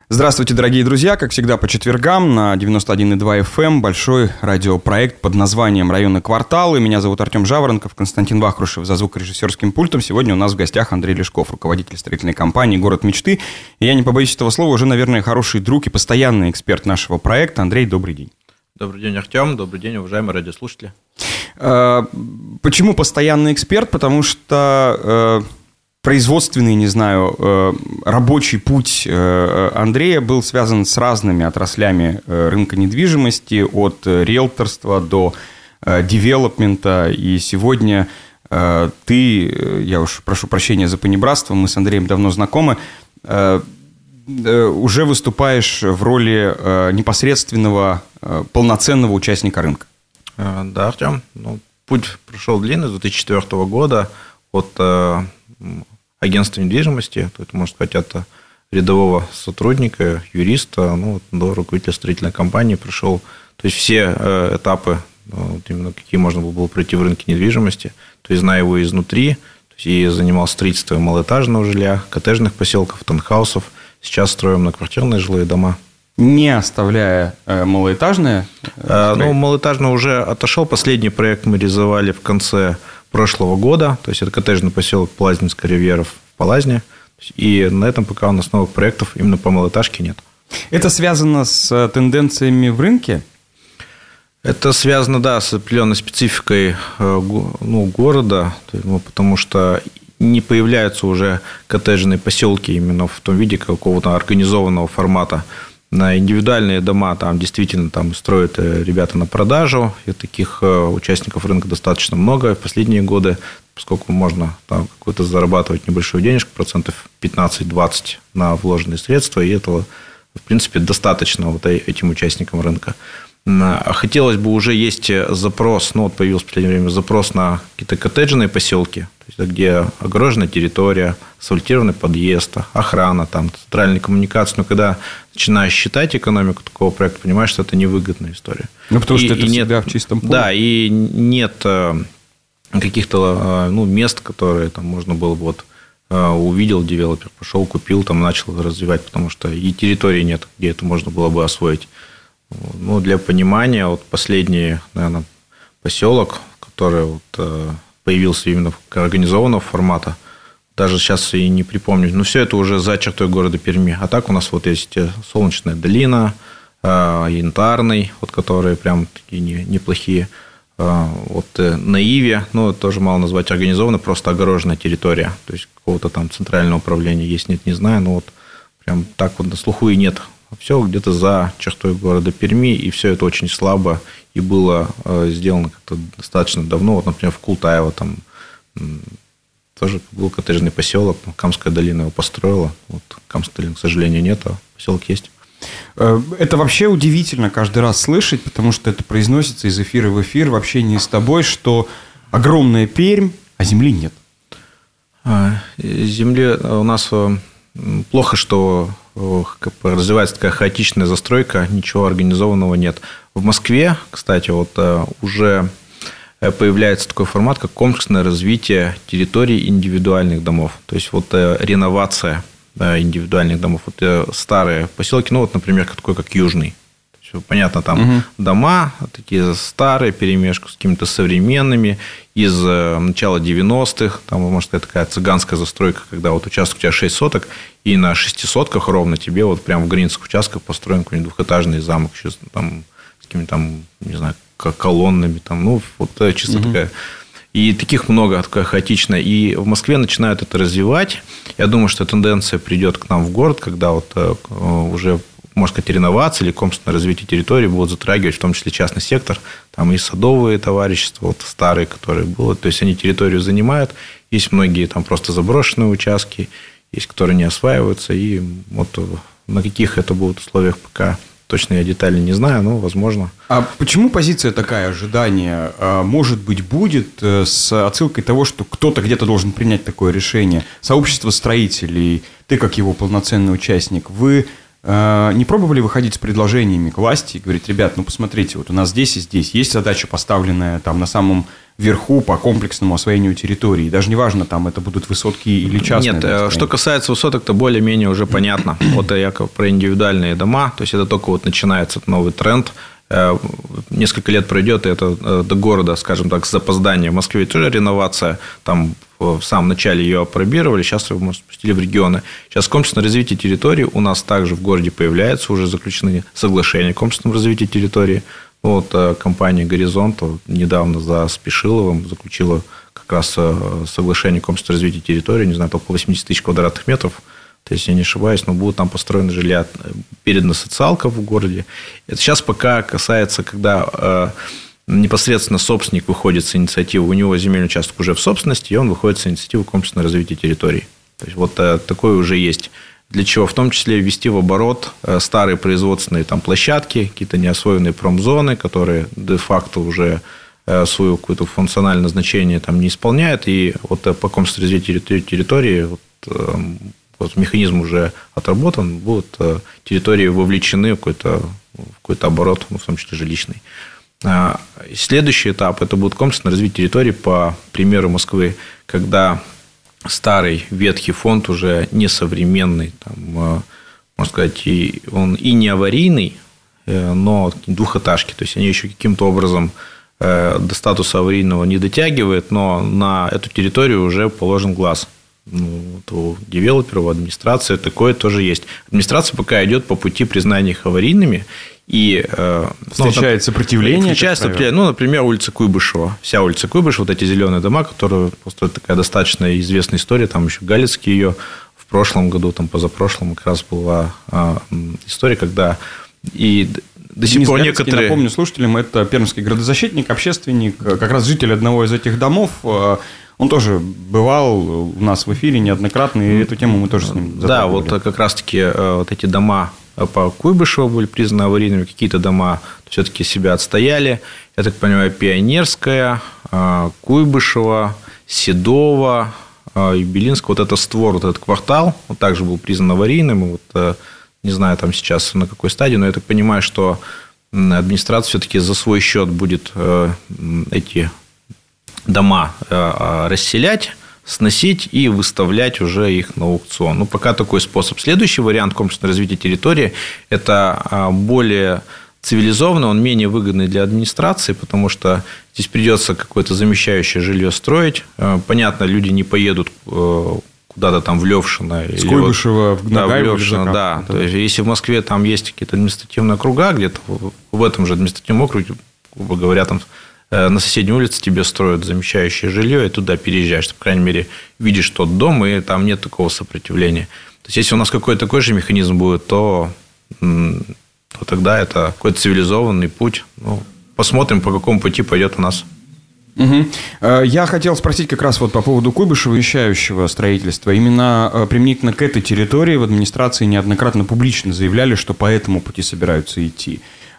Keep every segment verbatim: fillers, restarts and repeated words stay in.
Здравствуйте, дорогие друзья! Как всегда, по четвергам на девяносто один и два эф эм большой радиопроект под названием «Районный квартал». И меня зовут Артем Жаворонков, Константин Вахрушев за звукорежиссерским пультом. Сегодня у нас в гостях Андрей Лешков, руководитель строительной компании «Город мечты». И я не побоюсь этого слова, уже, наверное, хороший друг и постоянный эксперт нашего проекта. Андрей, добрый день. Добрый день, Артем. Добрый день, уважаемые радиослушатели. Почему постоянный эксперт? Потому что... производственный, не знаю, рабочий путь Андрея был связан с разными отраслями рынка недвижимости, от риэлторства до девелопмента. И сегодня ты, я уж прошу прощения за понебратство, мы с Андреем давно знакомы, уже выступаешь в роли непосредственного полноценного участника рынка. Да, Артем. Ну, путь прошел длинный, с две тысячи четвёртого года, от агентства недвижимости, то это, можно сказать, от рядового сотрудника, юриста, ну, до руководителя строительной компании пришел. То есть все этапы, вот именно какие можно было пройти в рынке недвижимости, то есть зная его изнутри, то есть и занимался строительством малоэтажного жилья, коттеджных поселков, таунхаусов. Сейчас строим многоквартирные жилые дома. Не оставляя э, малоэтажные? Э, ну, малоэтажный уже отошел. Последний проект мы реализовали в конце прошлого года. То есть, это коттеджный поселок Плазнинская ривьера в Палазне. И на этом пока у нас новых проектов именно по малоэтажке нет. Это связано с тенденциями в рынке? Это связано, да, с определенной спецификой ну, города. Потому что не появляются уже коттеджные поселки именно в том виде какого-то организованного формата. На индивидуальные дома там действительно там строят ребята на продажу, и таких участников рынка достаточно много в последние годы, поскольку можно там какую-то зарабатывать небольшую денежку, процентов пятнадцать-двадцать на вложенные средства, и этого, в принципе, достаточно вот этим участникам рынка. А хотелось бы, уже есть запрос, ну вот появился в последнее время запрос на какие-то коттеджные поселки, то есть, где огороженная территория, асфальтированный подъезд, охрана, там, центральные коммуникации. Но когда начинаешь считать экономику такого проекта, понимаешь, что это невыгодная история. Ну, потому и, что это и всегда нет, в чистом поле. Да, и нет каких-то ну, мест, которые там можно было бы вот увидел девелопер, пошел, купил, там начал развивать, потому что и территории нет, где это можно было бы освоить. Ну, для понимания, вот последний, наверное, поселок, который вот появился именно организованного формата, даже сейчас и не припомню, но все это уже за чертой города Перми. А так у нас вот есть Солнечная долина, Янтарный, вот, которые прям такие неплохие. Вот на Иве, ну, тоже мало назвать организованно, просто огороженная территория. То есть, какого-то там центрального управления есть, нет, не знаю, но вот прям так вот на слуху и нет. Все где-то за чертой города Перми, и все это очень слабо, и было сделано как-то достаточно давно. Вот, например, в Култаево там тоже был коттеджный поселок, Камская долина его построила. Вот Камской долины, к сожалению, нет, а поселок есть. Это вообще удивительно каждый раз слышать, потому что это произносится из эфира в эфир в общении с тобой, что огромная Пермь, а земли нет. Земли у нас плохо, что развивается такая хаотичная застройка, ничего организованного нет. В Москве, кстати, вот уже появляется такой формат, как комплексное развитие территорий индивидуальных домов. То есть, вот реновация индивидуальных домов. Вот старые поселки, ну, вот, например, такой, как Южный. Понятно, там угу. дома такие старые, перемешку с какими-то современными, из начала девяностых, там, можно сказать, такая цыганская застройка, когда вот участок у тебя шесть соток, и на шести сотках ровно тебе вот прямо в границах участков построен какой-нибудь двухэтажный замок, еще там, с какими-то там, не знаю, колоннами, там, ну, вот чисто угу. такая. И таких много, такая хаотичная. И в Москве начинают это развивать. Я думаю, что тенденция придет к нам в город, когда вот уже, можно сказать, реновация или комплексное развитие территории будут затрагивать в том числе частный сектор. Там и садовые товарищества, вот старые, которые были. То есть, они территорию занимают. Есть многие там просто заброшенные участки, есть, которые не осваиваются. И вот на каких это будут условиях, пока точно я детали не знаю, но возможно. А почему позиция такая, ожидание, может быть, будет с отсылкой того, что кто-то где-то должен принять такое решение? Сообщество строителей, ты как его полноценный участник, вы не пробовали выходить с предложениями к власти и говорить: ребят, ну посмотрите, вот у нас здесь и здесь есть задача, поставленная там на самом верху по комплексному освоению территории. Даже неважно, там это будут высотки или частные. Нет, да, что касается высоток, то более-менее уже понятно. Вот я про индивидуальные дома, то есть это только вот начинается новый тренд. Несколько лет пройдет, и это до города, скажем так, с запозданием. В Москве тоже реновация, там в самом начале ее опробировали, сейчас мы спустили в регионы. Сейчас комплексное развитие территории у нас также в городе появляется, уже заключены соглашения о комплексном развитии территории. Вот компания «Горизонт» недавно за Спешиловым заключила как раз соглашение о комплексном развитии территории, не знаю, по восемьдесят тысяч квадратных метров. То есть, я не ошибаюсь, но будут там построены жилья, передана социалка в городе. Это сейчас пока касается, когда э, непосредственно собственник выходит с инициативы, у него земельный участок уже в собственности, и он выходит с инициативы комплексного развития территории. То есть, вот э, такое уже есть. Для чего? В том числе ввести в оборот э, старые производственные там, площадки, какие-то неосвоенные промзоны, которые де-факто уже э, свое какое-то функциональное значение там, не исполняют. И вот э, по комплексному развитию территории вот, э, Вот механизм уже отработан, будут территории вовлечены в какой-то, в какой-то оборот, ну, в том числе жилищный. Следующий этап – это будет комплексное развитие территории по примеру Москвы, когда старый ветхий фонд уже несовременный, там, можно сказать, и он и не аварийный, но двухэтажки, то есть они еще каким-то образом до статуса аварийного не дотягивают, но на эту территорию уже положен глаз. Ну, вот у девелоперов, у администрации такое тоже есть. Администрация пока идет по пути признания их аварийными. И, встречает ну, сопротивление. Встречает сопротивление. Ну, например, улица Куйбышева. Вся улица Куйбышева, вот эти зеленые дома, которые просто такая достаточно известная история. Там еще Галицкий ее в прошлом году, там позапрошлом как раз была история, когда и до сих пор некоторые... Напомню слушателям, это пермский градозащитник, общественник, как раз житель одного из этих домов. Он тоже бывал у нас в эфире неоднократно, и эту тему мы тоже с ним затрагивали. Да, вот как раз-таки вот эти дома по Куйбышеву были признаны аварийными, какие-то дома все-таки себя отстояли. Я так понимаю, Пионерская, Куйбышева, Седова, Юбилинская, вот это створ, вот этот квартал, он также был признан аварийным. Вот, не знаю, там сейчас на какой стадии, но я так понимаю, что администрация все-таки за свой счет будет эти дома расселять, сносить и выставлять уже их на аукцион. Ну, пока такой способ. Следующий вариант комплексного развития территории – это более цивилизованный, он менее выгодный для администрации, потому что здесь придется какое-то замещающее жилье строить. Понятно, люди не поедут куда-то там в Левшино. С Куйбышева в Нагаево. Да, в Левшино, да. То есть, если в Москве там есть какие-то административные округа, где-то в этом же административном округе, грубо говоря, там на соседней улице тебе строят замещающее жилье, и туда переезжаешь. Ты, по крайней мере, видишь тот дом, и там нет такого сопротивления. То есть, если у нас какой-то такой же механизм будет, то, то тогда это какой-то цивилизованный путь. Ну, посмотрим, по какому пути пойдет у нас. Угу. Я хотел спросить как раз вот по поводу Куйбышева, вещающего строительства. Именно применительно к этой территории в администрации неоднократно публично заявляли, что по этому пути собираются идти.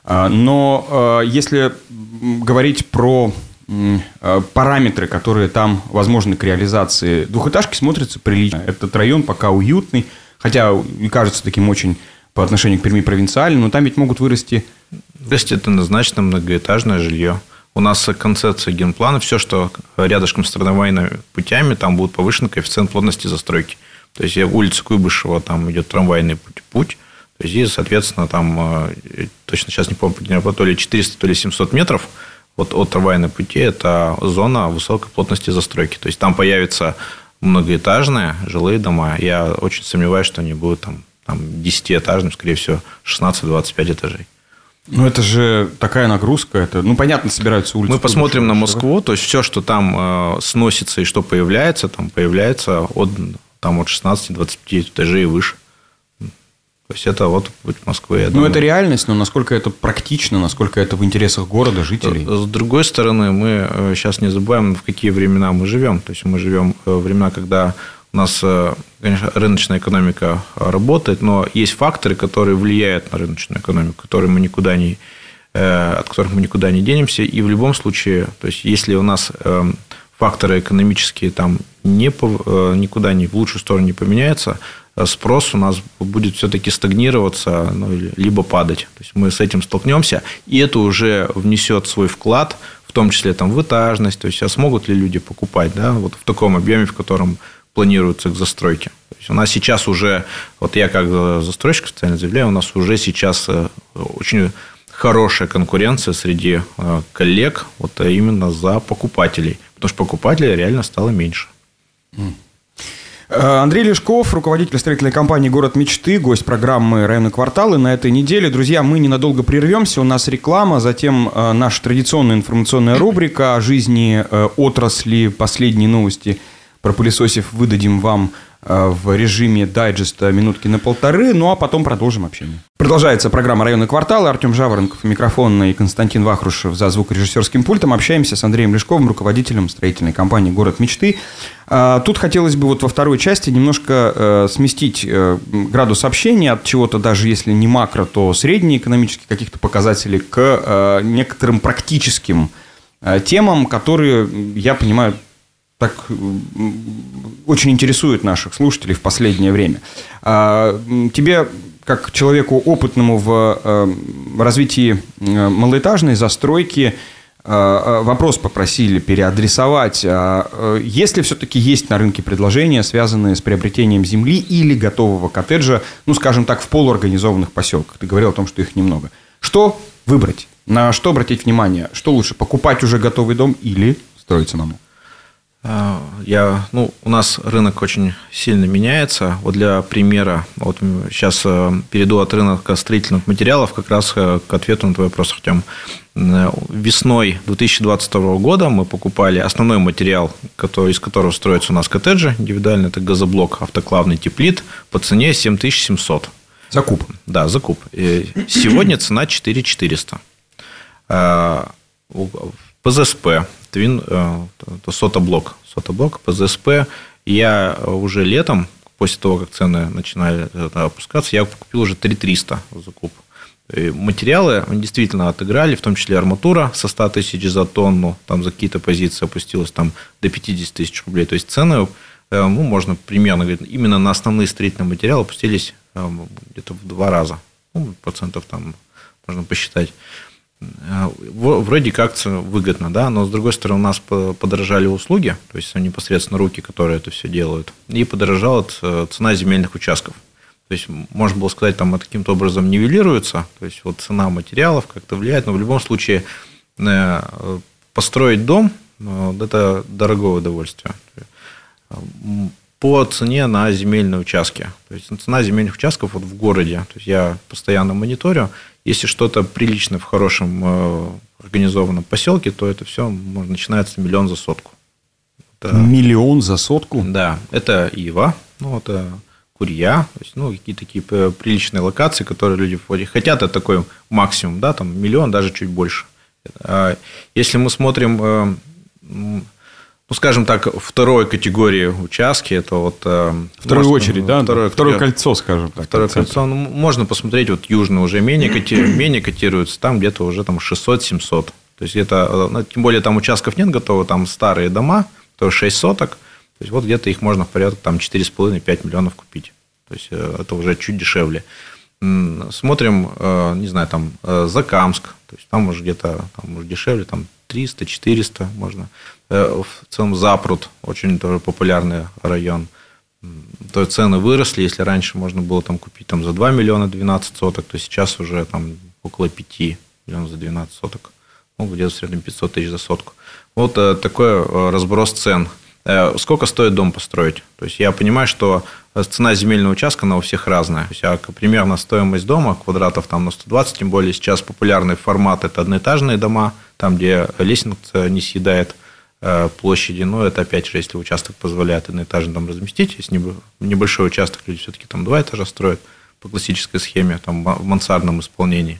Но если говорить про параметры, которые там возможны к реализации, двухэтажки смотрятся прилично. Этот район пока уютный, хотя и кажется таким очень по отношению к Перми провинциальным, но там ведь могут вырасти... Вырасти однозначно многоэтажное жилье. У нас концепция генплана, все, что рядышком с трамвайными путями, там будет повышен коэффициент плотности застройки. То есть, улица Куйбышева, там идет трамвайный путь, путь. То есть, здесь, соответственно, там, точно сейчас не помню, то ли четыреста, то ли семьсот метров от, от трамвайной пути – это зона высокой плотности застройки. То есть, там появятся многоэтажные жилые дома. Я очень сомневаюсь, что они будут там, там десятиэтажными, скорее всего, шестнадцать-двадцать пять этажей. Ну, это же такая нагрузка. Это, ну, понятно, собираются улицы. Мы посмотрим на Москву. То есть, все, что там э, сносится и что появляется, там появляется от, там, от шестнадцати-двадцати пяти этажей и выше. То есть, это вот путь Москвы. Я ну, думаю. Это реальность, но насколько это практично, насколько это в интересах города, жителей? С другой стороны, мы сейчас не забываем, в какие времена мы живем. То есть, мы живем в времена, когда у нас, конечно, рыночная экономика работает, но есть факторы, которые влияют на рыночную экономику, которые мы никуда не, от которых мы никуда не денемся. И в любом случае, то есть, если у нас факторы экономические там не, никуда не в лучшую сторону не поменяются, спрос у нас будет все-таки стагнироваться, ну, либо падать. То есть мы с этим столкнемся, и это уже внесет свой вклад, в том числе там, в этажность, то есть а смогут ли люди покупать, да, вот в таком объеме, в котором планируется к застройке. То есть у нас сейчас уже, вот я как застройщик официально заявляю, у нас уже сейчас очень хорошая конкуренция среди коллег вот именно за покупателей, потому что покупателей реально стало меньше. Андрей Лешков, руководитель строительной компании «Город мечты», гость программы «Районные кварталы» на этой неделе. Друзья, мы ненадолго прервемся, у нас реклама, затем наша традиционная информационная рубрика о жизни отрасли, последние новости про пылесосев выдадим вам в режиме дайджеста минутки на полторы, ну а потом продолжим общение. Продолжается программа «Районные кварталы». Артем Жаворонков, микрофон, и Константин Вахрушев за звукорежиссерским пультом. Общаемся с Андреем Лешковым, руководителем строительной компании «Город мечты». Тут хотелось бы вот во второй части немножко сместить градус общения от чего-то, даже если не макро, то среднеэкономических каких-то показателей, к некоторым практическим темам, которые, я понимаю, так очень интересует наших слушателей в последнее время. Тебе, как человеку опытному в развитии малоэтажной застройки, вопрос попросили переадресовать. Если все-таки есть на рынке предложения, связанные с приобретением земли или готового коттеджа, ну, скажем так, в полуорганизованных поселках, ты говорил о том, что их немного, что выбрать? На что обратить внимание? Что лучше, покупать уже готовый дом или строить самому? Я, ну, у нас рынок очень сильно меняется. Вот для примера, вот сейчас перейду от рынка строительных материалов как раз к ответу на твой вопрос, Артем. Весной две тысячи двадцать второго года мы покупали основной материал, который, из которого строятся у нас коттеджи индивидуально, это газоблок автоклавный теплит по цене семь тысяч семьсот. Закуп. Да, закуп. Сегодня цена четыре тысячи четыреста. ПЗСП, Твин, сотоблок, сотоблок, ПЗСП. Я уже летом, после того, как цены начинали опускаться, я купил уже три тысячи триста закуп. И материалы действительно отыграли, в том числе арматура со ста тысяч за тонну, там за какие-то позиции опустилась там, до пятьдесят тысяч рублей. То есть цены, ну, можно примерно говорить, именно на основные строительные материалы опустились где-то в два раза. Ну, процентов там можно посчитать. Вроде как выгодно, да, но с другой стороны у нас подорожали услуги, то есть непосредственно руки, которые это все делают, и подорожала цена земельных участков. То есть можно было сказать, там это каким-то образом нивелируется, то есть вот цена материалов как-то влияет, но в любом случае построить дом – это дорогое удовольствие. По цене на земельные участки. То есть цена земельных участков вот в городе. То есть я постоянно мониторю. Если что-то приличное в хорошем э, организованном поселке, то это все может, начинается миллион за сотку. Это, миллион за сотку? Да. Это Ива, ну, это Курья. То есть, ну, какие-то такие приличные локации, которые люди входят. Хотят, это такой максимум, да, там миллион, даже чуть больше. Если мы смотрим... Э, Ну, скажем так, второй категории участки, это вот... Вторую очередь, да? Второе, второе кольцо, скажем так. Второе кольцо. Ну, можно посмотреть, вот южные уже менее, менее котируются, там где-то уже там шестьсот-семьсот. То есть, это, ну, тем более, там участков нет готовы, там старые дома, то шесть соток. То есть, вот где-то их можно в порядке там четыре с половиной - пять миллионов купить. То есть, это уже чуть дешевле. Смотрим, не знаю, там Закамск, то есть, там уже где-то там уже дешевле, там триста-четыреста можно. В целом Запрут, очень тоже популярный район. То есть цены выросли. Если раньше можно было там купить там, за два миллиона двенадцать соток, то сейчас уже там, около пяти миллионов за двенадцать соток. Ну, где-то в среднем пятьсот тысяч за сотку. Вот такой разброс цен. Сколько стоит дом построить? То есть я понимаю, что цена земельного участка, она у всех разная. То есть, примерно стоимость дома, квадратов там на сто двадцать, тем более сейчас популярный формат – это одноэтажные дома, там, где лестница не съедает площади, но это, опять же, если участок позволяет одноэтажный дом разместить, если небольшой участок, люди все-таки там два этажа строят по классической схеме, там, в мансардном исполнении.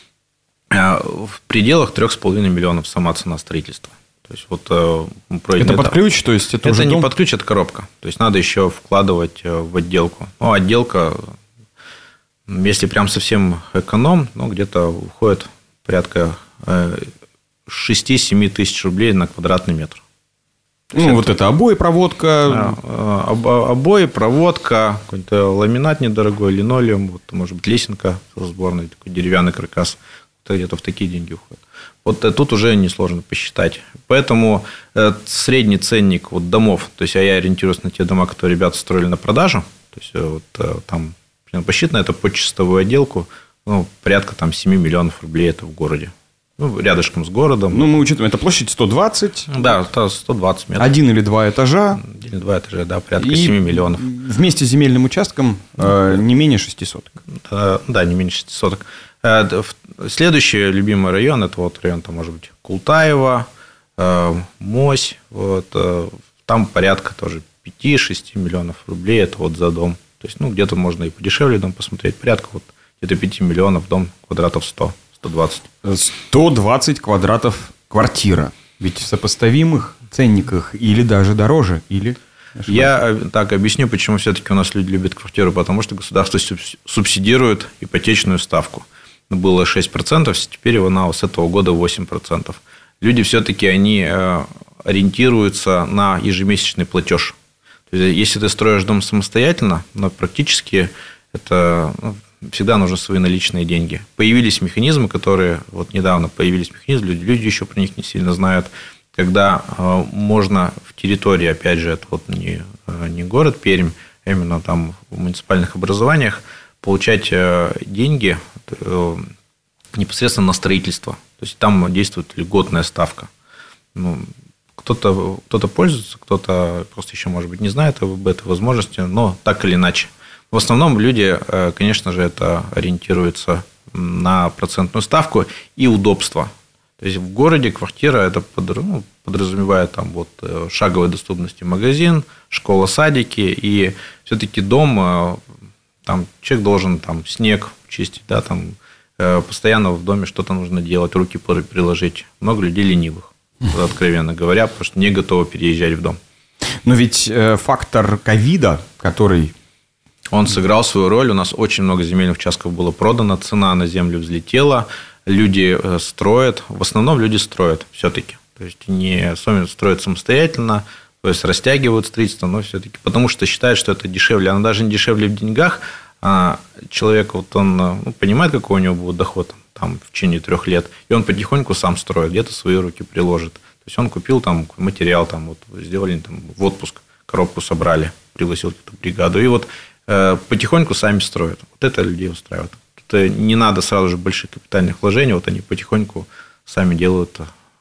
В пределах трех с половиной миллионов сама цена строительства. То есть, вот, это под ключ? То есть, это это уже не дом? под ключ, это коробка. То есть, надо еще вкладывать в отделку. Ну, отделка, если прям совсем эконом, ну, где-то уходит порядка шесть-семь тысяч рублей на квадратный метр. Ну, это... вот это обои, проводка. Да, обои, проводка, какой-то ламинат недорогой, линолеум, вот, может быть, лесенка сборная, такой деревянный каркас. Это где-то в такие деньги уходит. Вот тут уже несложно посчитать. Поэтому средний ценник вот домов, то есть я ориентируюсь на те дома, которые ребята строили на продажу, то есть вот там посчитано это под чистовую отделку, ну, порядка там семь миллионов рублей это в городе. Ну, рядышком с городом. Ну, мы учитываем, это площадь сто двадцать. Да, это сто двадцать метров. Один или два этажа. Один или два этажа, да, порядка семь миллионов. Вместе с земельным участком э, не менее шести соток. Да, да, не менее шести соток. Следующий любимый район, это вот район, там, может быть, Култаево, Мось. Вот, там порядка тоже пять-шесть миллионов рублей, это вот за дом. То есть, ну, где-то можно и подешевле дом посмотреть. Порядка вот где-то пять миллионов, дом квадратов сто. сто двадцать. сто двадцать квадратов квартира. Ведь в сопоставимых ценниках или даже дороже, или... Я так объясню, почему все-таки у нас люди любят квартиру. Потому что государство субсидирует ипотечную ставку. Было шесть процентов, теперь она с этого года восемь процентов. Люди все-таки они ориентируются на ежемесячный платеж. То есть, если ты строишь дом самостоятельно, но практически это... всегда нужны свои наличные деньги. Появились механизмы, которые... Вот недавно появились механизмы, люди, люди еще про них не сильно знают, когда можно в территории, опять же, это вот не, не город Пермь, а именно там в муниципальных образованиях, получать деньги непосредственно на строительство. То есть, там действует льготная ставка. Ну, кто-то, кто-то пользуется, кто-то просто еще, может быть, не знает об этой возможности, но так или иначе. В основном люди, конечно же, это ориентируются на процентную ставку и удобство. То есть, в городе квартира это ну, подразумевает там, вот, шаговой доступности магазин, школа, садики. И все-таки дом, там, человек должен там, снег чистить, да, там, постоянно в доме что-то нужно делать, руки приложить. Много людей ленивых, откровенно говоря, потому что не готовы переезжать в дом. Но ведь фактор ковида, который... Он сыграл свою роль. У нас очень много земельных участков было продано, цена на землю взлетела, люди строят. В основном люди строят все-таки. То есть, не строят самостоятельно, то есть, растягивают строительство, но все-таки, потому что считают, что это дешевле. Оно даже не дешевле в деньгах. А человек, вот он ну, понимает, какой у него будет доход там, в течение трех лет, и он потихоньку сам строит, где-то свои руки приложит. То есть, он купил там материал, там, вот, сделали там, в отпуск, коробку собрали, пригласил эту бригаду, и вот потихоньку сами строят. Вот это людей устраивает. Это не надо сразу же больших капитальных вложений, вот они потихоньку сами делают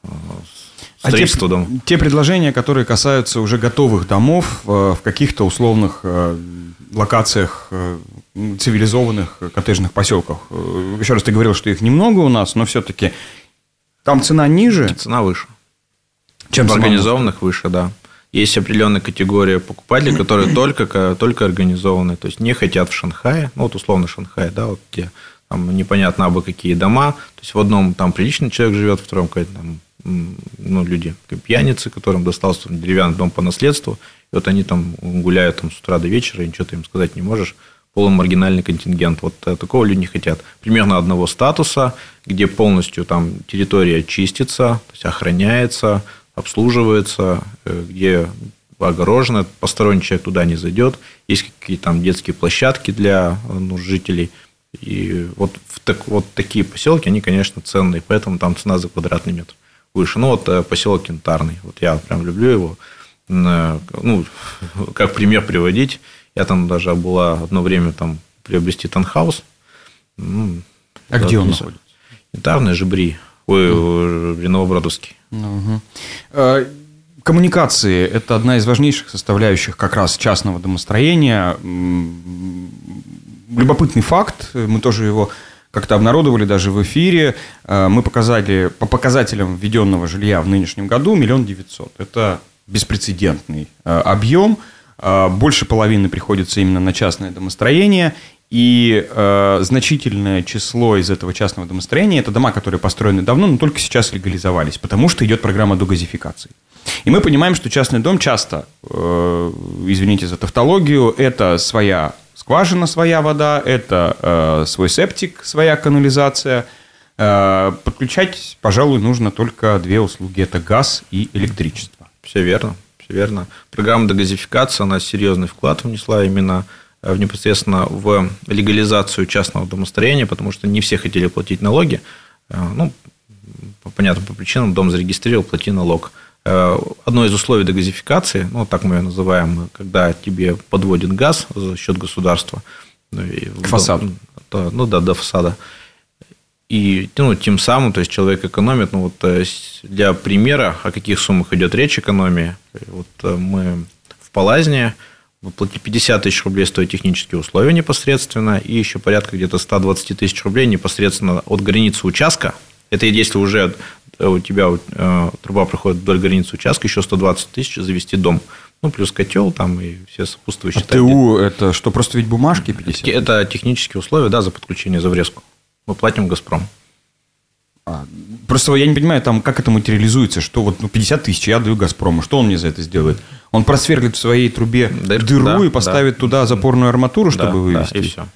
строительство а дома. Те, те предложения, которые касаются уже готовых домов в каких-то условных локациях цивилизованных коттеджных поселках. Еще раз ты говорил, что их немного у нас, но все-таки там цена ниже. Цена выше. Чем в организованных выше, да. Есть определенная категория покупателей, которые только, только организованы, то есть не хотят в Шанхае, ну вот условно Шанхай, да, вот где там непонятно абы какие дома, то есть в одном там приличный человек живет, в втором какой-то там ну, люди пьяницы, которым достался деревянный дом по наследству, и вот они там гуляют там, с утра до вечера, и ничего ты им сказать не можешь, полумаргинальный контингент. Вот такого люди не хотят. Примерно одного статуса, где полностью там территория чистится, то есть охраняется, обслуживается, где огорожено, посторонний человек туда не зайдет, есть какие-то там детские площадки для ну, жителей. И вот, в так, вот такие поселки, они, конечно, ценные, поэтому там цена за квадратный метр выше. Ну, вот поселок Янтарный, вот я прям люблю его, ну, как пример приводить. Я там даже была одно время там приобрести таунхаус. Ну, а где он находится? Янтарный, Жебри, ой, mm. Новобродовский. Uh-huh. Коммуникации – это одна из важнейших составляющих как раз частного домостроения. Любопытный факт, мы тоже его как-то обнародовали даже в эфире. Мы показали по показателям введенного жилья в нынешнем году миллион девятьсот. Это беспрецедентный объем. Больше половины приходится именно на частное домостроение. И э, значительное число из этого частного домостроения – это дома, которые построены давно, но только сейчас легализовались, потому что идет программа догазификации. И мы понимаем, что частный дом часто, э, извините за тавтологию, это своя скважина, своя вода, это э, свой септик, своя канализация. Э, подключать, пожалуй, нужно только две услуги – это газ и электричество. Все верно. все верно. Программа дегазификации, она серьезный вклад внесла именно в непосредственно в легализацию частного домостроения, потому что не все хотели платить налоги. Ну, по понятным по причинам дом зарегистрировал, плати налог. Одно из условий дегазификации, ну, так мы ее называем, когда тебе подводит газ за счет государства. К фасаду. Ну, да, до фасада. И ну, тем самым, то есть человек экономит, ну вот для примера, о каких суммах идет речь экономии, вот мы в Палазне выплатили пятьдесят тысяч рублей стоят технические условия непосредственно, и еще порядка где-то сто двадцать тысяч рублей непосредственно от границы участка. Это если уже у тебя труба проходит вдоль границы участка, еще сто двадцать тысяч завести дом. Ну, плюс котел там и все сопутствующие. А ТУ это что, просто ведь бумажки пятьдесят? Это технические условия, да, за подключение, за врезку. Мы платим «Газпром». А, просто я не понимаю, там, как это материализуется, что вот ну, пятьдесят тысяч я даю «Газпрому», что он мне за это сделает? Он просверлит в своей трубе Дыр, дыру да, и поставит да. туда запорную арматуру, чтобы да, вывести? Да, и все.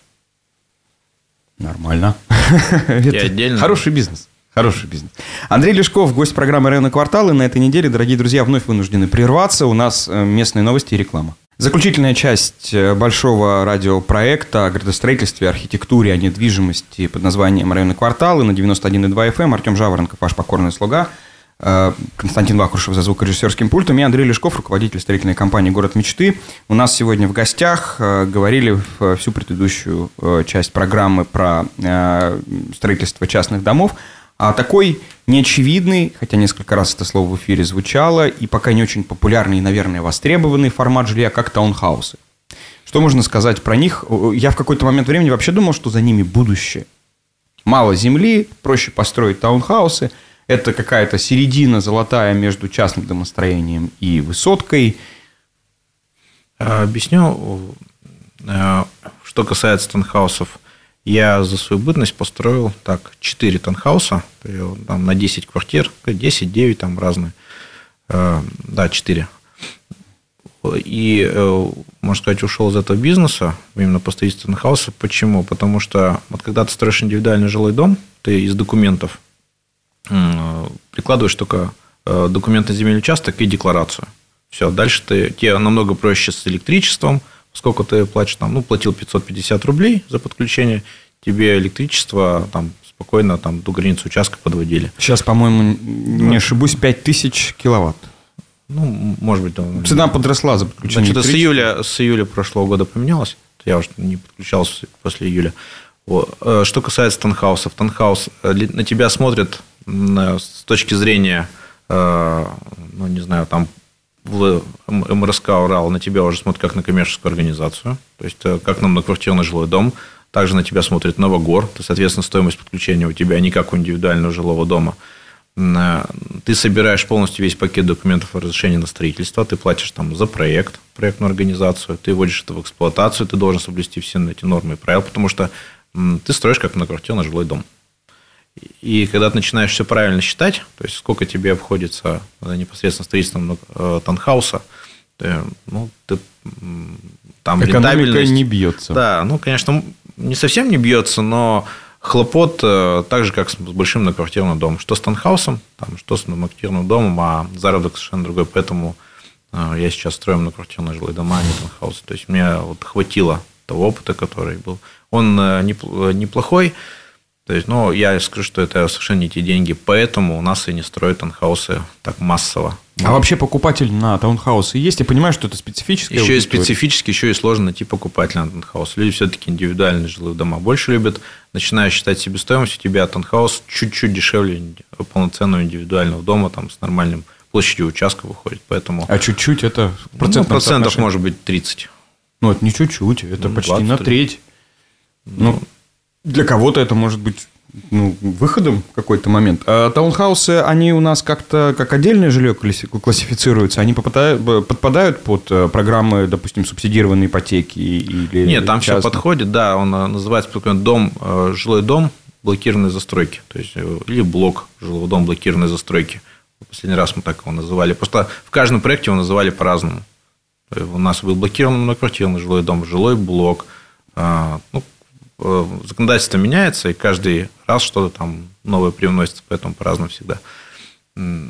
Нормально. И отдельно. Хороший бизнес. Хороший бизнес. Андрей Лешков, гость программы «Районный квартал». И на этой неделе, дорогие друзья, вновь вынуждены прерваться. У нас местные новости и реклама. Заключительная часть большого радиопроекта о градостроительстве, архитектуре, о недвижимости под названием «Районный квартал». И на девяносто один и два эф эм. Артем Жаворонков, ваш покорный слуга. Константин Вахрушев за звукорежиссерским пультом. И Андрей Лешков, руководитель строительной компании «Город мечты». У нас сегодня в гостях. Говорили всю предыдущую часть программы про строительство частных домов. А такой неочевидный, хотя несколько раз это слово в эфире звучало, и пока не очень популярный и, наверное, востребованный формат жилья, как таунхаусы. Что можно сказать про них? Я в какой-то момент времени вообще думал, что за ними будущее. Мало земли, проще построить таунхаусы. Это какая-то середина золотая между частным домостроением и высоткой. Объясню, что касается таунхаусов. Я за свою бытность построил так, четыре таунхауса, там, на десять квартир, десять, девять там разные. Да, четыре. И, можно сказать, ушел из этого бизнеса, именно по строительству таунхауса. Почему? Потому что вот, когда ты строишь индивидуальный жилой дом, ты из документов прикладываешь только документы на земельный участок и декларацию. Все, дальше ты, тебе намного проще с электричеством. Сколько ты платишь там? Ну, платил пятьсот пятьдесят рублей за подключение. Тебе электричество там спокойно там, до границы участка подводили. Сейчас, по-моему, не ошибусь, пять тысяч киловатт. Ну, может быть. Да, цена подросла за подключение. Значит, с июля, с июля прошлого года поменялось. Я уже не подключался после июля. Что касается таунхаусов. Таунхаус на тебя смотрят с точки зрения, ну, не знаю, там, в эм эр эс ка «Урал» на тебя уже смотрят как на коммерческую организацию, то есть как на многоквартирный жилой дом. Также на тебя смотрит Новогор, то, соответственно, стоимость подключения у тебя не как у индивидуального жилого дома. Ты собираешь полностью весь пакет документов о разрешении на строительство, ты платишь там за проект, проектную организацию, ты вводишь это в эксплуатацию, ты должен соблюсти все эти нормы и правила, потому что ты строишь как многоквартирный жилой дом. И когда ты начинаешь все правильно считать, то есть сколько тебе обходится непосредственно строительством таунхауса, ты, ну, ты, там экономика не бьется. Да, ну, конечно, не совсем не бьется, но хлопот так же, как с большим многоквартирным домом. Что с таунхаусом, там, что с многоквартирным домом, а заработок совершенно другой. Поэтому я сейчас строю многоквартирные жилые дома, а не таунхаусы. То есть мне вот хватило того опыта, который был. Он неплохой. То есть, ну, я скажу, что это совершенно не те деньги, поэтому у нас и не строят таунхаусы так массово. А вообще покупатель на таунхаусы есть? Я понимаю, что это специфическое. Еще и специфически, еще и сложно найти покупателя на таунхаус. Люди все-таки индивидуальные жилые дома больше любят. Начиная считать себестоимость, у тебя таунхаус чуть-чуть дешевле полноценного индивидуального дома, там, с нормальным площадью участка выходит. Поэтому... А чуть-чуть это процентов, ну, процентов может быть тридцать. Ну, это не чуть-чуть, это ну, почти на треть. Ну, для кого-то это может быть, ну, выходом в какой-то момент. А таунхаусы, они у нас как-то как отдельное жилье классифицируются? Они попадают, подпадают под программы, допустим, субсидированной ипотеки? Или нет, там частно? Все подходит, да. Он называется дом, жилой дом блокированной застройки. То есть, или блок жилого дома блокированной застройки. В последний раз мы так его называли. Просто в каждом проекте его называли по-разному. У нас был блокированный многоквартирный жилой дом, жилой блок. Ну, законодательство меняется, и каждый раз что-то там новое привносится, поэтому по-разному всегда.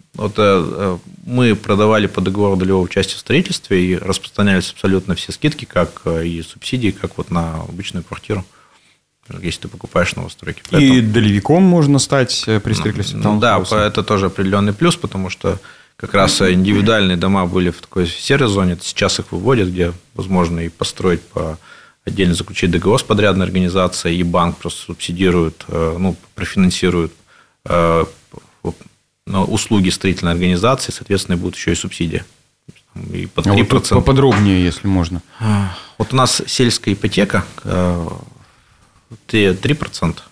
Вот мы продавали по договору долевого участия в строительстве и распространялись абсолютно все скидки, как и субсидии, как вот на обычную квартиру, если ты покупаешь новостройки. Поэтому... И долевиком можно стать при строительстве таунхауса. Да, это тоже определенный плюс, потому что как раз индивидуальные дома были в такой серой зоне, сейчас их выводят, где возможно и построить по отдельно заключить договор с подрядной организацией, и банк просто субсидирует, ну, профинансирует услуги строительной организации, соответственно, будут еще и субсидии. И по три процента. А вот тут поподробнее, если можно. Вот у нас сельская ипотека три процента.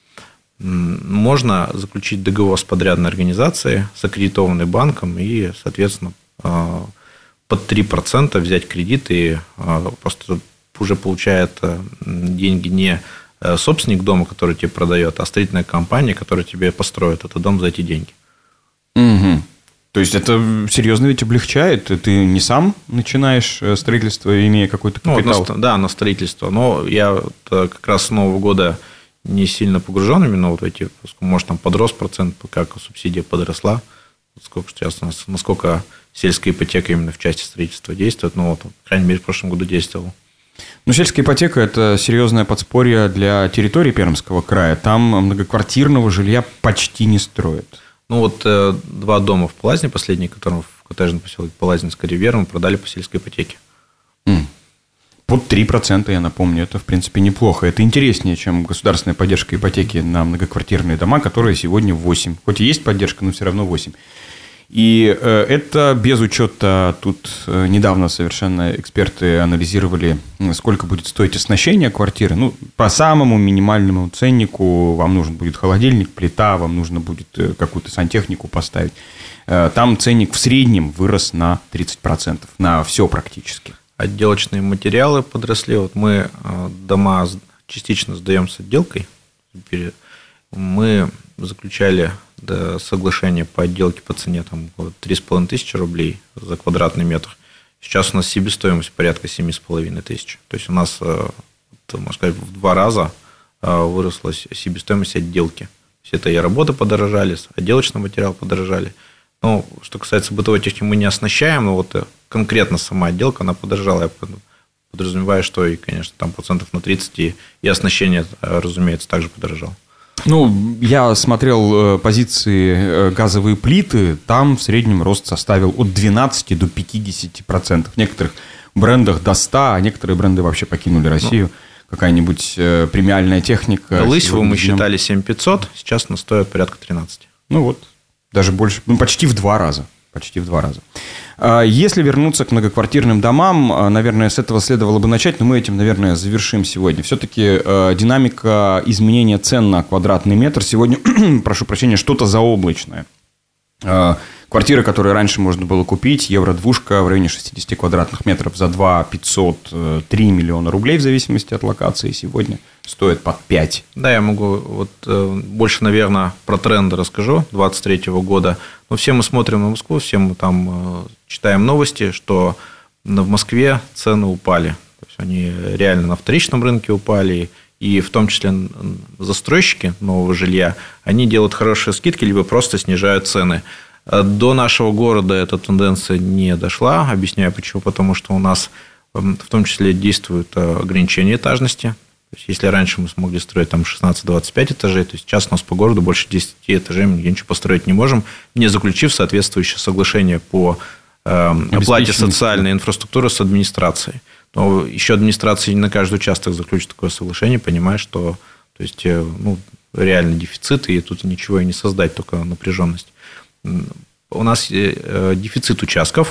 Можно заключить договор с подрядной организацией, с аккредитованной банком, и, соответственно, под три процента взять кредит, и просто уже получает деньги не собственник дома, который тебе продает, а строительная компания, которая тебе построит этот дом за эти деньги. Угу. То есть это серьезно ведь облегчает? Ты не сам начинаешь строительство, имея какой-то капитал? Ну, на, да, на строительство. Но я как раз с Нового года не сильно погружен именно вот эти, может, там подрос процент, как субсидия подросла, сколько сейчас у нас, насколько сельская ипотека именно в части строительства действует, ну, вот, по крайней мере, в прошлом году действовала. Ну, сельская ипотека – это серьезное подспорье для территории Пермского края. Там многоквартирного жилья почти не строят. Ну, вот два дома в Полазне, последний, который в коттеджном поселке Полазнинская ривьера, мы продали по сельской ипотеке. Mm. Под три процента, я напомню, это, в принципе, неплохо. Это интереснее, чем государственная поддержка ипотеки на многоквартирные дома, которые сегодня восемь. Хоть и есть поддержка, но все равно восемь. И это без учета, тут недавно совершенно эксперты анализировали, сколько будет стоить оснащение квартиры. Ну, по самому минимальному ценнику вам нужен будет холодильник, плита, вам нужно будет какую-то сантехнику поставить. Там ценник в среднем вырос на тридцать процентов, на все практически. Отделочные материалы подросли. Вот мы дома частично сдаем с отделкой. Мы заключали соглашение по отделке по цене там, три с половиной тысячи рублей за квадратный метр. Сейчас у нас себестоимость порядка семь с половиной тысяч. То есть у нас, можно сказать, в два раза выросла себестоимость отделки. То есть это и работы подорожали, отделочный материал подорожали. Ну, что касается бытовой техники, мы не оснащаем, но вот конкретно сама отделка, она подорожала. Я подразумеваю, что и, конечно, там процентов на тридцать, и, и оснащение, разумеется, также подорожало. Ну, я смотрел позиции газовые плиты, там в среднем рост составил от двенадцати до пятидесяти процентов. В некоторых брендах до ста, а некоторые бренды вообще покинули Россию. Ну, какая-нибудь премиальная техника. Лысьву мы считали семь тысяч пятьсот, сейчас она стоит порядка тринадцать. Ну вот, даже больше, ну почти в два раза. Почти в два раза. Если вернуться к многоквартирным домам, наверное, с этого следовало бы начать, но мы этим, наверное, завершим сегодня. Все-таки динамика изменения цен на квадратный метр сегодня, прошу прощения, что-то заоблачное. Квартиры, которые раньше можно было купить, евро-двушка в районе шестидесяти квадратных метров за два пятьсот три миллиона рублей, в зависимости от локации, сегодня стоит под пять. Да, я могу вот больше, наверное, про тренды расскажу двадцать третьего года. Но все мы смотрим на Москву, все мы там читаем новости, что в Москве цены упали. То есть они реально на вторичном рынке упали, и в том числе застройщики нового жилья, они делают хорошие скидки, либо просто снижают цены. До нашего города эта тенденция не дошла. Объясняю почему. Потому что у нас в том числе действуют ограничения этажности. То есть, если раньше мы смогли строить там шестнадцать-двадцать пять этажей, то сейчас у нас по городу больше десяти этажей мы ничего построить не можем, не заключив соответствующее соглашение по оплате социальной инфраструктуры с администрацией. Но еще администрация на каждый участок заключит такое соглашение, понимая, что то есть, ну, реально дефицит, и тут ничего и не создать, только напряженность. У нас дефицит участков,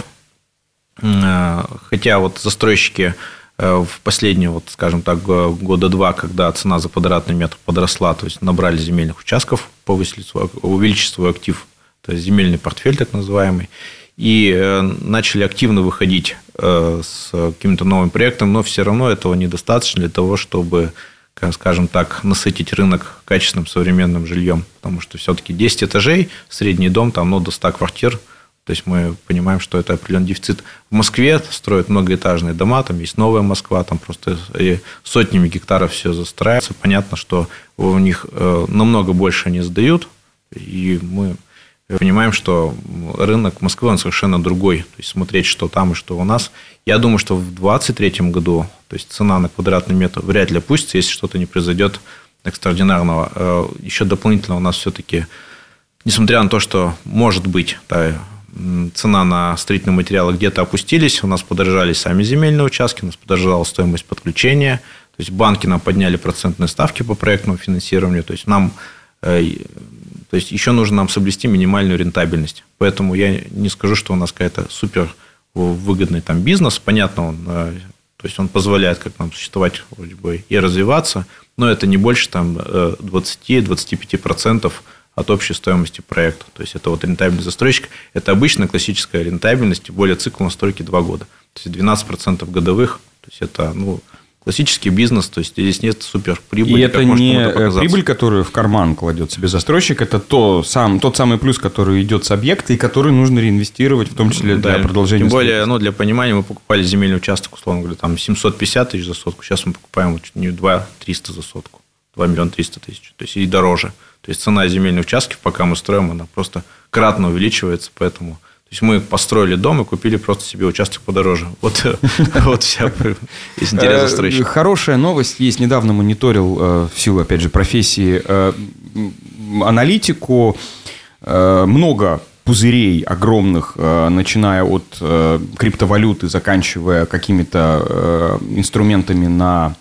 хотя вот застройщики в последние, вот, скажем так, года два, когда цена за квадратный метр подросла, то есть набрали земельных участков, повысили свой, увеличили свой актив, то есть земельный портфель так называемый, и начали активно выходить с каким-то новым проектом, но все равно этого недостаточно для того, чтобы, скажем так, насытить рынок качественным современным жильем, потому что все-таки десять этажей, средний дом, там, ну, до ста квартир, то есть мы понимаем, что это определенный дефицит. В Москве строят многоэтажные дома, там есть новая Москва, там просто сотнями гектаров все застраивается. Понятно, что у них намного больше они сдают, и мы понимаем, что рынок Москвы, он совершенно другой. То есть, смотреть, что там и что у нас. Я думаю, что в две тысячи двадцать третьем году, то есть, цена на квадратный метр вряд ли опустится, если что-то не произойдет экстраординарного. Еще дополнительно у нас все-таки, несмотря на то, что, может быть, да, цена на строительные материалы где-то опустились, у нас подорожали сами земельные участки, у нас подорожала стоимость подключения, то есть, банки нам подняли процентные ставки по проектному финансированию, то есть, нам... То есть, еще нужно нам соблюсти минимальную рентабельность. Поэтому я не скажу, что у нас какая-то супер выгодный там бизнес. Понятно, он, то есть, он позволяет как нам существовать вроде бы, и развиваться, но это не больше там, двадцать-двадцать пять процентов от общей стоимости проекта. То есть, это вот рентабельный застройщик. Это обычная классическая рентабельность, тем более цикл настройки два года. То есть, двенадцать процентов годовых. То есть, это... ну, классический бизнес, то есть здесь нет суперприбыли. И это не прибыль, которую в карман кладет себе застройщик, это то, сам, тот самый плюс, который идет с объекта и который нужно реинвестировать, в том числе для да, продолжения. Тем более, ну, для понимания, мы покупали земельный участок, условно говоря, там семьсот пятьдесят тысяч за сотку, сейчас мы покупаем чуть не два миллиона триста за сотку, два миллиона триста тысяч, то есть и дороже. То есть цена земельных участков, пока мы строим, она просто кратно увеличивается, поэтому... То есть, мы построили дом и купили просто себе участок подороже. Вот, вот вся есть интерес застройщика. Хорошая новость есть. Недавно мониторил, в силу, опять же, профессии, аналитику. Много пузырей огромных, начиная от криптовалюты, заканчивая какими-то инструментами на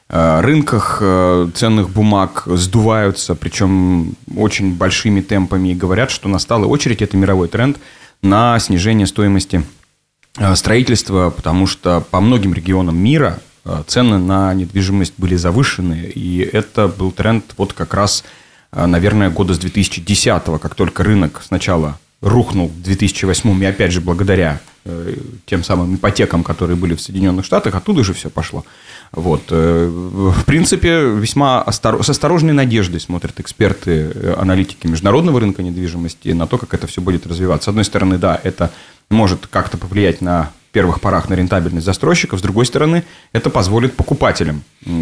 рынках ценных бумаг, сдуваются, причем очень большими темпами. И говорят, что настала очередь, это мировой тренд, на снижение стоимости строительства, потому что по многим регионам мира цены на недвижимость были завышены, и это был тренд вот как раз, наверное, года с две тысячи десятого, как только рынок сначала рухнул в две тысячи восьмом, и опять же благодаря тем самым ипотекам, которые были в Соединенных Штатах, оттуда же все пошло. Вот. В принципе, весьма остор... с осторожной надеждой смотрят эксперты, аналитики международного рынка недвижимости на то, как это все будет развиваться. С одной стороны, да, это может как-то повлиять на первых порах на рентабельность застройщиков, с другой стороны, это позволит покупателям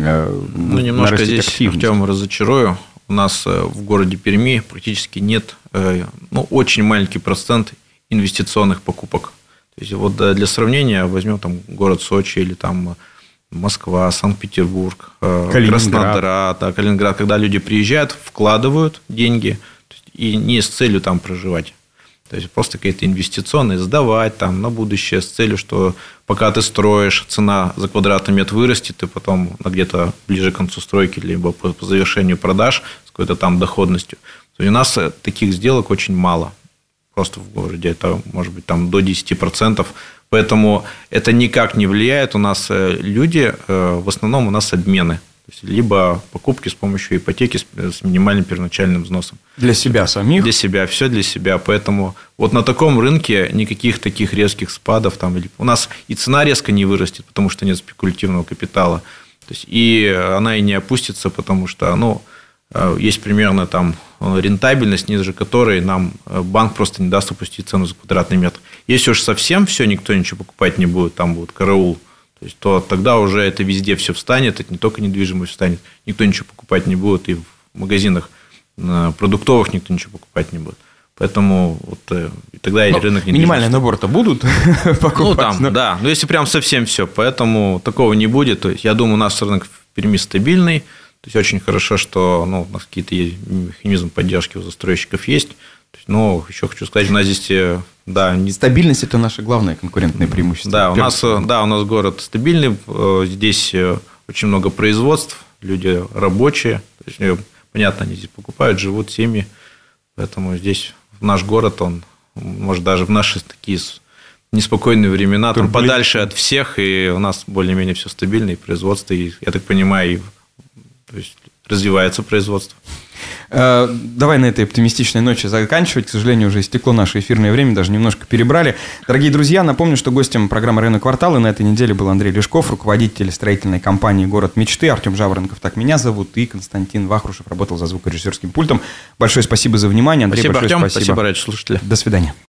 ну, немножко здесь, Артем, разочарую. У нас в городе Перми практически нет, ну, очень маленький процент инвестиционных покупок. То есть, вот для сравнения возьмем там город Сочи или там Москва, Санкт-Петербург, Калининград. Краснодар, да, Калининград, когда люди приезжают, вкладывают деньги и не с целью там проживать. То есть, просто какие-то инвестиционные, сдавать там на будущее с целью, что пока ты строишь, цена за квадратный метр вырастет, и потом где-то ближе к концу стройки, либо по завершению продаж с какой-то там доходностью. То есть, у нас таких сделок очень мало. Просто в городе это может быть там до десяти процентов. Поэтому это никак не влияет. У нас люди, в основном у нас обмены. То есть, либо покупки с помощью ипотеки с минимальным первоначальным взносом. Для себя самих? Для себя, все для себя. Поэтому вот на таком рынке никаких таких резких спадов. Там, у нас и цена резко не вырастет, потому что нет спекулятивного капитала. То есть, и она и не опустится, потому что ну, есть примерно там рентабельность, ниже которой нам банк просто не даст опустить цену за квадратный метр. Если уж совсем все, никто ничего покупать не будет, там будет караул, то, есть, то тогда уже это везде все встанет, это не только недвижимость встанет, никто ничего покупать не будет, и в магазинах продуктовых никто ничего покупать не будет. Поэтому вот, и тогда но рынок недвижимости. Минимальный набор-то будут покупать? Ну, там, но... да. Но если прям совсем все, поэтому такого не будет. То есть, я думаю, у нас рынок в Перми стабильный. То есть, очень хорошо, что ну, у нас какие-то механизмы поддержки у застройщиков есть. То есть, но еще хочу сказать, у нас здесь... Да, не... Стабильность – это наше главное конкурентное преимущество. Да, у нас, да, у нас город стабильный. Здесь очень много производств, люди рабочие. То есть, понятно, они здесь покупают, живут семьи. Поэтому здесь наш город, он, может, даже в наши такие неспокойные времена, там подальше от всех, и у нас более-менее все стабильно, и производство, и, я так понимаю, и, то есть, развивается производство. Давай на этой оптимистичной ноте заканчивать. К сожалению, уже истекло наше эфирное время, даже немножко перебрали. Дорогие друзья, напомню, что гостем программы «Районный квартал» и на этой неделе был Андрей Лешков, руководитель строительной компании «Город мечты». Артем Жаворонков, так меня зовут, и Константин Вахрушев работал за звукорежиссерским пультом. Большое спасибо за внимание. Андрей, спасибо, большое Артем. Спасибо, спасибо радиослушатели. До свидания.